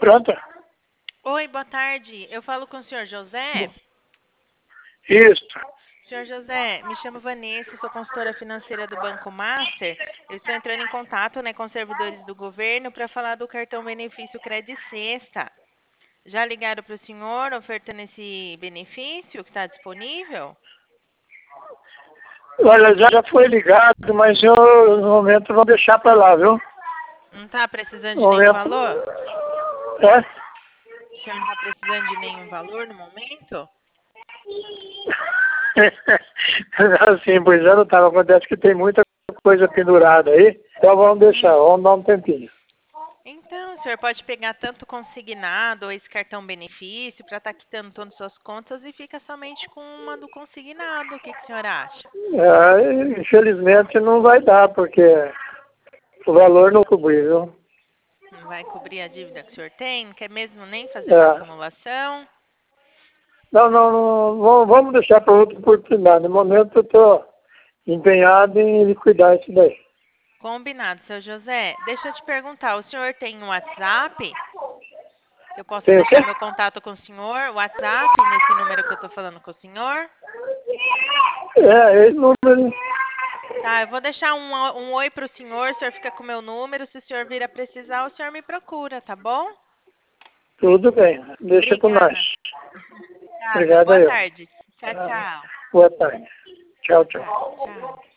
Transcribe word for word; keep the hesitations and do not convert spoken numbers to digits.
Pronta? Oi, boa tarde. Eu falo com o senhor José. Isso. Senhor José, me chamo Vanessa, sou consultora financeira do Banco Master. Eu estou entrando em contato, né, com servidores do governo para falar do cartão benefício Credit Sexta. Já ligaram para o senhor ofertando esse benefício que está disponível? Olha, já já foi ligado, mas eu, no momento, vou deixar para lá, viu? Não está precisando No de nenhum momento... valor? É? O senhor não está precisando de nenhum valor no momento? Assim, pois é, não estava. Acontece que tem muita coisa pendurada aí. Então vamos deixar, Hum. vamos dar um tempinho. Então, o senhor pode pegar tanto consignado ou esse cartão benefício para estar quitando todas as suas contas e fica somente com uma do consignado. O que, que o senhor acha? É, infelizmente não vai dar, porque o valor não cobriu, viu? Não vai cobrir a dívida que o senhor tem? Não quer mesmo nem fazer uma É. simulação? Não, não, não, vamos- vamos deixar para outra oportunidade. No momento eu estou empenhado em liquidar isso daí. Combinado, seu José. Deixa eu te perguntar, o senhor tem um WhatsApp? Eu posso Tem o quê? deixar meu contato com o senhor? WhatsApp, nesse número que eu estou falando com o senhor? É, esse número. Tá, eu vou deixar um, um oi para o senhor, o senhor fica com o meu número. Se o senhor vir a precisar, o senhor me procura, tá bom? Tudo bem, deixa com nós. Obrigada. Obrigada. Obrigado Boa aí. tarde. Tchau, Ah, tchau. boa tarde. Tchau, Tá, tchau. tchau.